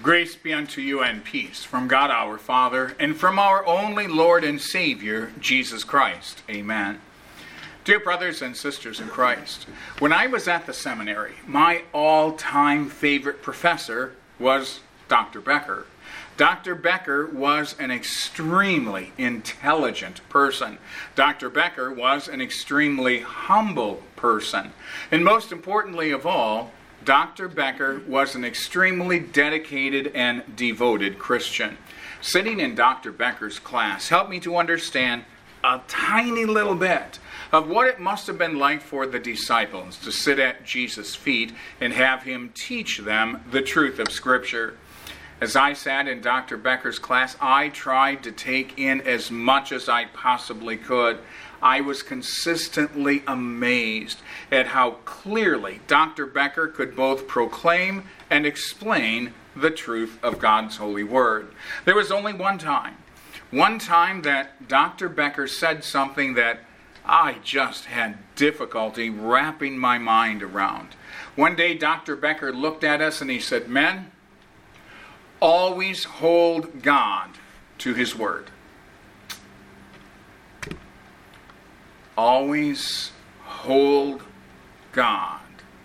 Grace be unto you and peace from God our Father and from our only Lord and Savior, Jesus Christ. Amen. Dear brothers and sisters in Christ, when I was at the seminary, my all-time favorite professor was Dr. Becker. Dr. Becker was an extremely intelligent person. Dr. Becker was an extremely humble person. And most importantly of all, Dr. Becker was an extremely dedicated and devoted Christian. Sitting in Dr. Becker's class helped me to understand a tiny little bit of what it must have been like for the disciples to sit at Jesus' feet and have him teach them the truth of Scripture. As I sat in Dr. Becker's class, I tried to take in as much as I possibly could. I was consistently amazed at how clearly Dr. Becker could both proclaim and explain the truth of God's holy word. There was only one time that Dr. Becker said something that I just had difficulty wrapping my mind around. One day Dr. Becker looked at us and he said, "Men, always hold God to his word." Always hold God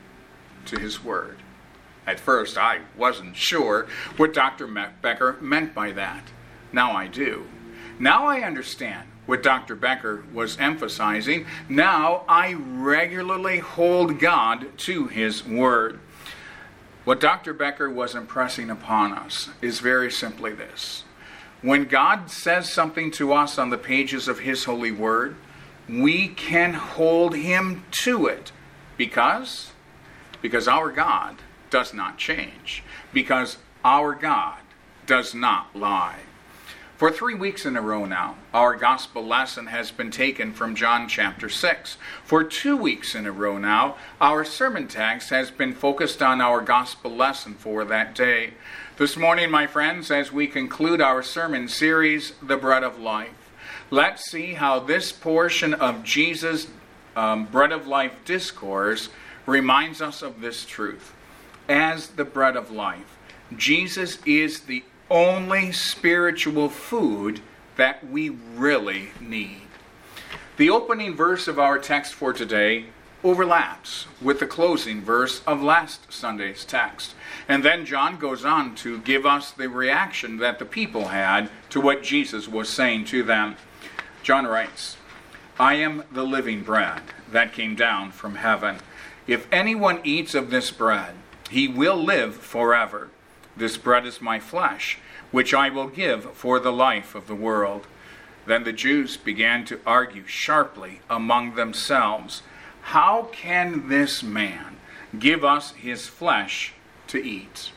to his word. At first, I wasn't sure what Dr. Becker meant by that. Now I do. Now I understand what Dr. Becker was emphasizing. Now I regularly hold God to his word. What Dr. Becker was impressing upon us is very simply this. When God says something to us on the pages of his holy word, we can hold him to it. Because our God does not change. Because our God does not lie. For 3 weeks in a row now, our gospel lesson has been taken from John chapter 6. For 2 weeks in a row now, our sermon text has been focused on our gospel lesson for that day. This morning, my friends, as we conclude our sermon series, The Bread of Life, let's see how this portion of Jesus' Bread of Life discourse reminds us of this truth. As the bread of life, Jesus is the only spiritual food that we really need. The opening verse of our text for today overlaps with the closing verse of last Sunday's text. And then John goes on to give us the reaction that the people had to what Jesus was saying to them. John writes, "I am the living bread that came down from heaven. If anyone eats of this bread, he will live forever. This bread is my flesh, which I will give for the life of the world." Then the Jews began to argue sharply among themselves, "How can this man give us his flesh to eat?"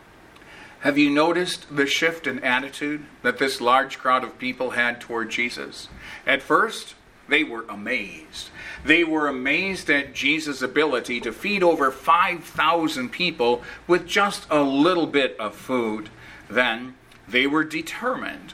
Have you noticed the shift in attitude that this large crowd of people had toward Jesus? At first, they were amazed. They were amazed at Jesus' ability to feed over 5,000 people with just a little bit of food. Then they were determined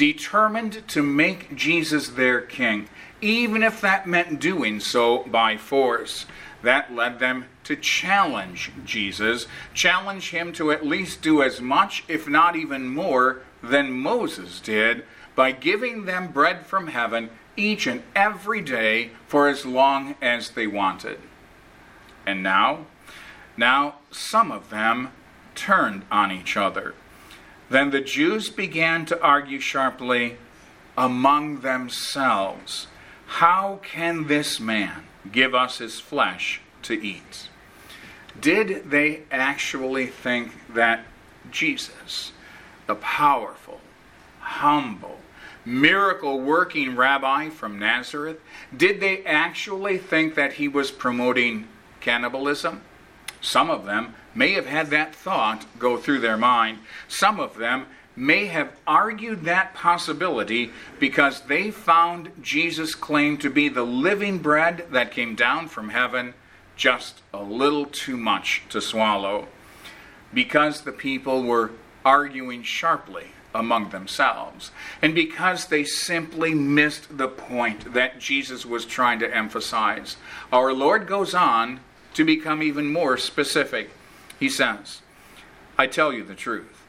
to make Jesus their king, even if that meant doing so by force. That led them to challenge Jesus, challenge him to at least do as much, if not even more, than Moses did, by giving them bread from heaven each and every day for as long as they wanted. And now some of them turned on each other. Then the Jews began to argue sharply among themselves, "How can this man give us his flesh to eat?" Did they actually think that Jesus, the powerful, humble, miracle-working rabbi from Nazareth, did they actually think that he was promoting cannibalism? Some of them may have had that thought go through their mind. Some of them may have argued that possibility because they found Jesus' claim to be the living bread that came down from heaven just a little too much to swallow. Because the people were arguing sharply among themselves, and because they simply missed the point that Jesus was trying to emphasize, our Lord goes on to become even more specific. He says, "I tell you the truth.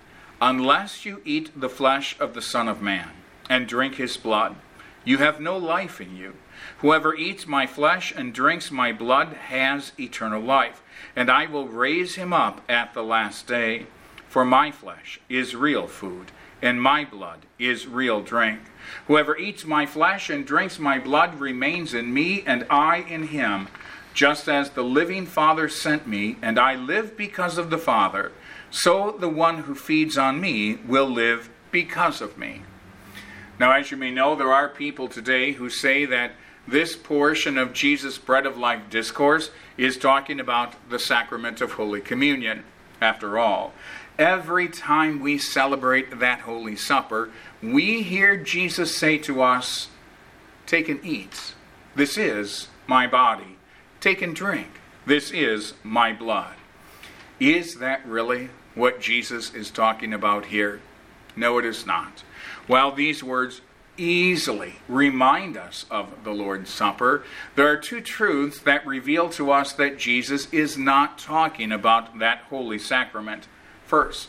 Unless you eat the flesh of the Son of Man and drink his blood, you have no life in you. Whoever eats my flesh and drinks my blood has eternal life, and I will raise him up at the last day. For my flesh is real food, and my blood is real drink. Whoever eats my flesh and drinks my blood remains in me, and I in him. Just as the living Father sent me, and I live because of the Father, so the one who feeds on me will live because of me. Now, as you may know, there are people today who say that this portion of Jesus' Bread of Life discourse is talking about the sacrament of Holy Communion. After all, every time we celebrate that Holy Supper, we hear Jesus say to us, "Take and eat. This is my body. Take and drink. This is my blood." Is that really what Jesus is talking about here? No, it is not. While these words easily remind us of the Lord's Supper, there are two truths that reveal to us that Jesus is not talking about that holy sacrament. First,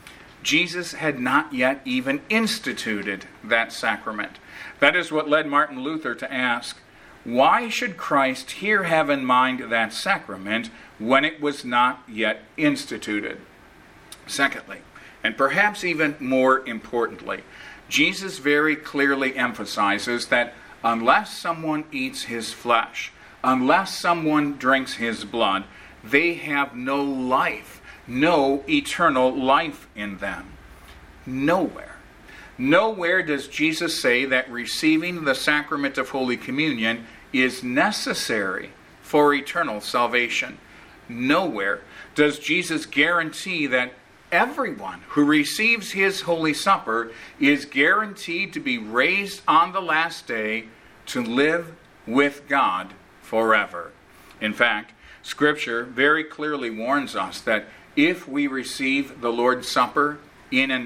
Jesus had not yet even instituted that sacrament. That is what led Martin Luther to ask, why should Christ here have in mind that sacrament when it was not yet instituted? Secondly, and perhaps even more importantly, Jesus very clearly emphasizes that unless someone eats his flesh, unless someone drinks his blood, they have no life, no eternal life in them. Nowhere. Nowhere does Jesus say that receiving the sacrament of Holy Communion is necessary for eternal salvation. Nowhere does Jesus guarantee that everyone who receives his Holy Supper is guaranteed to be raised on the last day to live with God forever. In fact, Scripture very clearly warns us that if we receive the Lord's Supper in an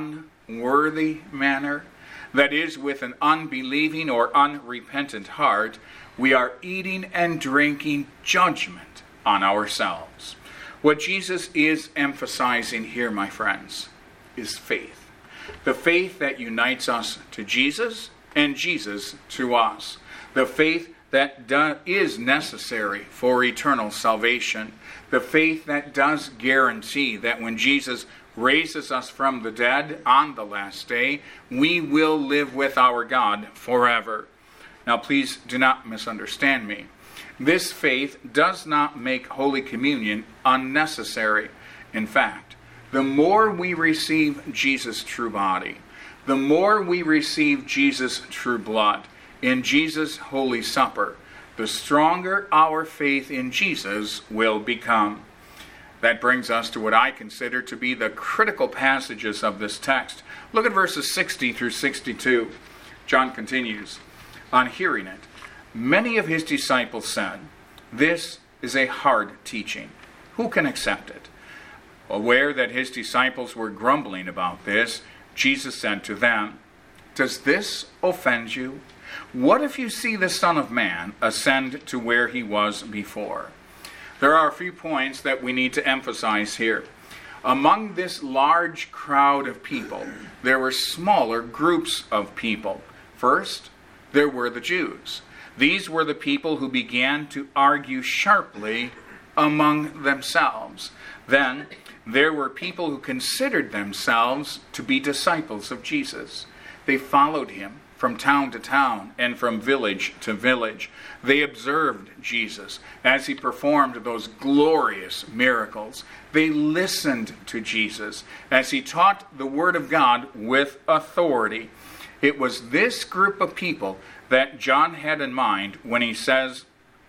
unworthy manner, that is, with an unbelieving or unrepentant heart, we are eating and drinking judgment on ourselves. What Jesus is emphasizing here, my friends, is faith. The faith that unites us to Jesus and Jesus to us. The faith that is necessary for eternal salvation. The faith that does guarantee that when Jesus raises us from the dead on the last day, we will live with our God forever. Now, please do not misunderstand me. This faith does not make Holy Communion unnecessary. In fact, the more we receive Jesus' true body, the more we receive Jesus' true blood in Jesus' Holy Supper, the stronger our faith in Jesus will become. That brings us to what I consider to be the critical passages of this text. Look at verses 60 through 62. John continues, "On hearing it, many of his disciples said, 'This is a hard teaching. Who can accept it?' Aware that his disciples were grumbling about this, Jesus said to them, 'Does this offend you? What if you see the Son of Man ascend to where he was before?'" There are a few points that we need to emphasize here. Among this large crowd of people, there were smaller groups of people. First, there were the Jews. These were the people who began to argue sharply among themselves. Then there were people who considered themselves to be disciples of Jesus. They followed him from town to town and from village to village. They observed Jesus as he performed those glorious miracles. They listened to Jesus as he taught the Word of God with authority. It was this group of people that John had in mind when he says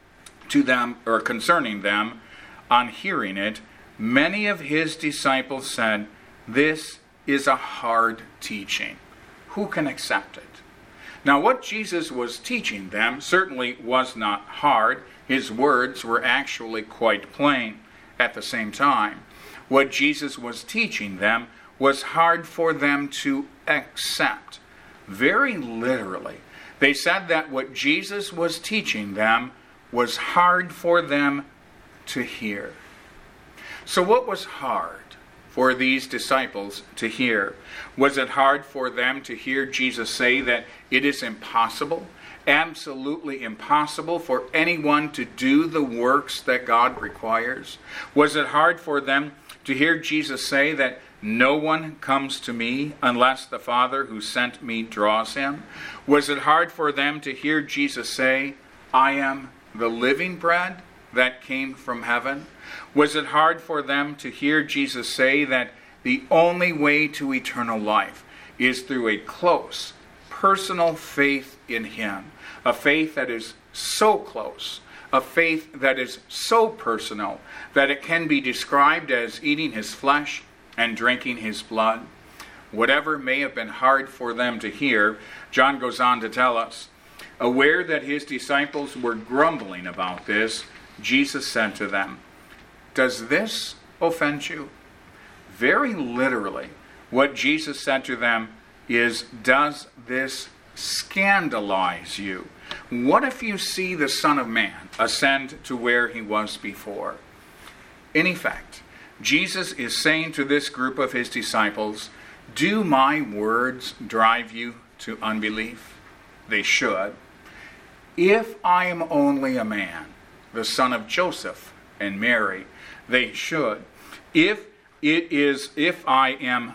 to them, or concerning them, on hearing it, many of his disciples said, "This is a hard teaching. Who can accept it?" Now, what Jesus was teaching them certainly was not hard. His words were actually quite plain. At the same time, what Jesus was teaching them was hard for them to accept. Very literally, they said that what Jesus was teaching them was hard for them to hear. So what was hard for these disciples to hear? Was it hard for them to hear Jesus say that it is impossible, absolutely impossible, for anyone to do the works that God requires? Was it hard for them to hear Jesus say that no one comes to me unless the Father who sent me draws him? Was it hard for them to hear Jesus say, I am the living bread that came from heaven? Was it hard for them to hear Jesus say that the only way to eternal life is through a close, personal faith in him? A faith that is so close, a faith that is so personal, that it can be described as eating his flesh and drinking his blood. Whatever may have been hard for them to hear, John goes on to tell us, aware that his disciples were grumbling about this, Jesus said to them, does this offend you? Very literally, what Jesus said to them is, does this scandalize you? What if you see the Son of Man ascend to where he was before? In effect, Jesus is saying to this group of his disciples, do my words drive you to unbelief? They should. If I am only a man, the son of Joseph and Mary, they should. If I am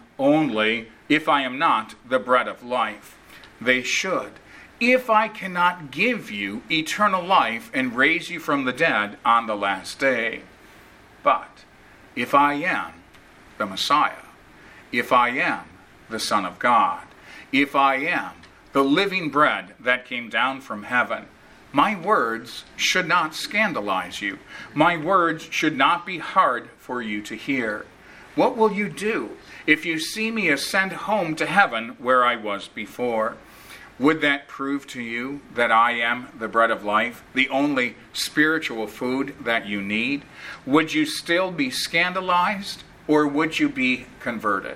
not the bread of life, they should. If I cannot give you eternal life and raise you from the dead on the last day. But if I am the Messiah, if I am the Son of God, if I am the living bread that came down from heaven, my words should not scandalize you. My words should not be hard for you to hear. What will you do if you see me ascend home to heaven where I was before? Would that prove to you that I am the bread of life, the only spiritual food that you need? Would you still be scandalized, or would you be converted?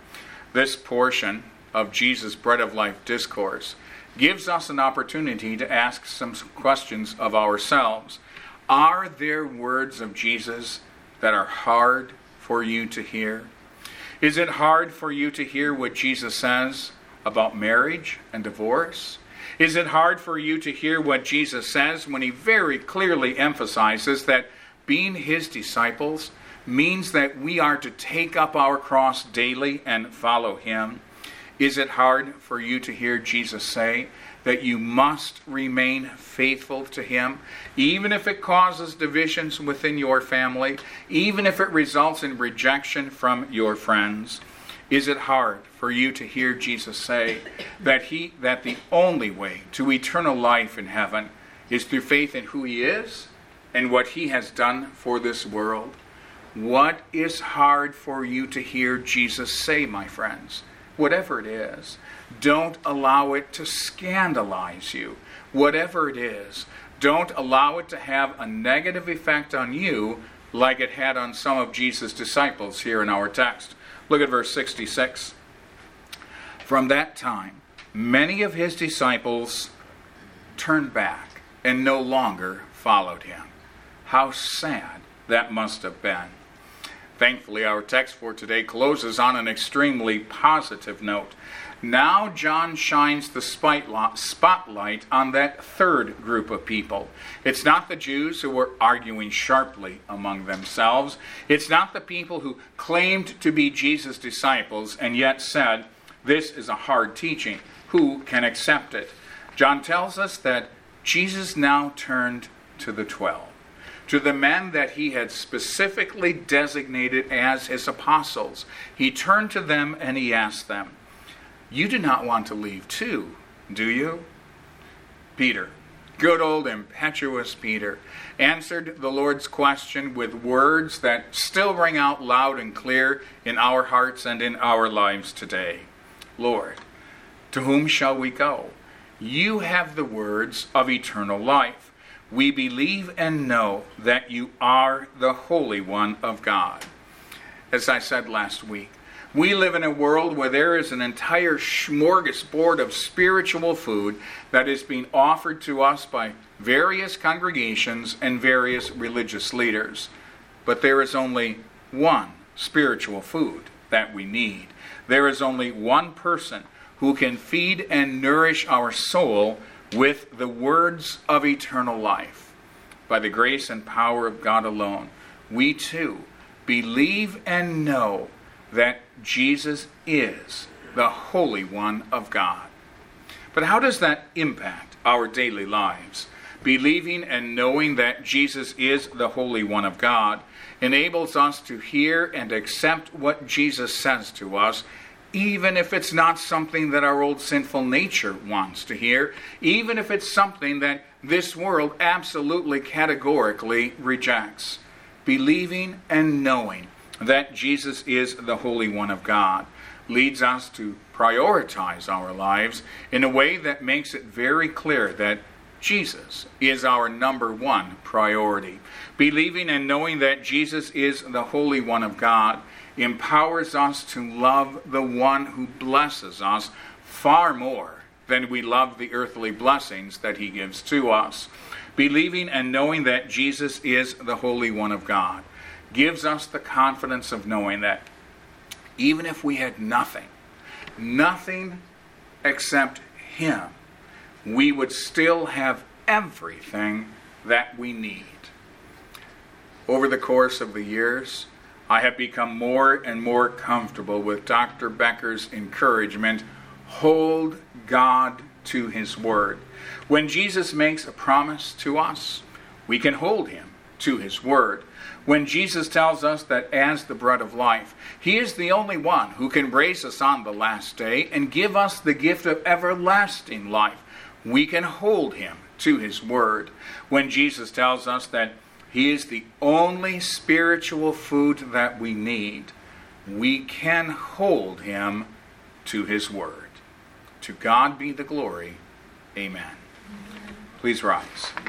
This portion of Jesus' bread of life discourse gives us an opportunity to ask some questions of ourselves. Are there words of Jesus that are hard for you to hear? Is it hard for you to hear what Jesus says about marriage and divorce? Is it hard for you to hear what Jesus says when he very clearly emphasizes that being his disciples means that we are to take up our cross daily and follow him? Is it hard for you to hear Jesus say that you must remain faithful to him, even if it causes divisions within your family, even if it results in rejection from your friends? Is it hard for you to hear Jesus say that the only way to eternal life in heaven is through faith in who he is and what he has done for this world? What is hard for you to hear Jesus say, my friends? Whatever it is, don't allow it to scandalize you. Whatever it is, don't allow it to have a negative effect on you like it had on some of Jesus' disciples here in our text. Look at verse 66. From that time, many of his disciples turned back and no longer followed him. How sad that must have been. Thankfully, our text for today closes on an extremely positive note. Now John shines the spotlight on that third group of people. It's not the Jews who were arguing sharply among themselves. It's not the people who claimed to be Jesus' disciples and yet said, this is a hard teaching. Who can accept it? John tells us that Jesus now turned to the 12. To the men that he had specifically designated as his apostles. He turned to them and he asked them, you do not want to leave too, do you? Peter, good old impetuous Peter, answered the Lord's question with words that still ring out loud and clear in our hearts and in our lives today. Lord, to whom shall we go? You have the words of eternal life. We believe and know that you are the Holy One of God. As I said last week, we live in a world where there is an entire smorgasbord of spiritual food that is being offered to us by various congregations and various religious leaders. But there is only one spiritual food that we need. There is only one person who can feed and nourish our soul with the words of eternal life. By the grace and power of God alone, we too believe and know that Jesus is the Holy One of God. But how does that impact our daily lives? Believing and knowing that Jesus is the Holy One of God enables us to hear and accept what Jesus says to us, even if it's not something that our old sinful nature wants to hear, even if it's something that this world absolutely categorically rejects. Believing and knowing that Jesus is the Holy One of God leads us to prioritize our lives in a way that makes it very clear that Jesus is our number one priority. Believing and knowing that Jesus is the Holy One of God empowers us to love the one who blesses us far more than we love the earthly blessings that he gives to us. Believing and knowing that Jesus is the Holy One of God gives us the confidence of knowing that even if we had nothing except him, we would still have everything that we need. Over the course of the years, I have become more and more comfortable with Dr. Becker's encouragement, hold God to his word. When Jesus makes a promise to us, we can hold him to his word. When Jesus tells us that as the bread of life, he is the only one who can raise us on the last day and give us the gift of everlasting life, we can hold him to his word. When Jesus tells us that he is the only spiritual food that we need, we can hold him to his word. To God be the glory. Amen. Please rise.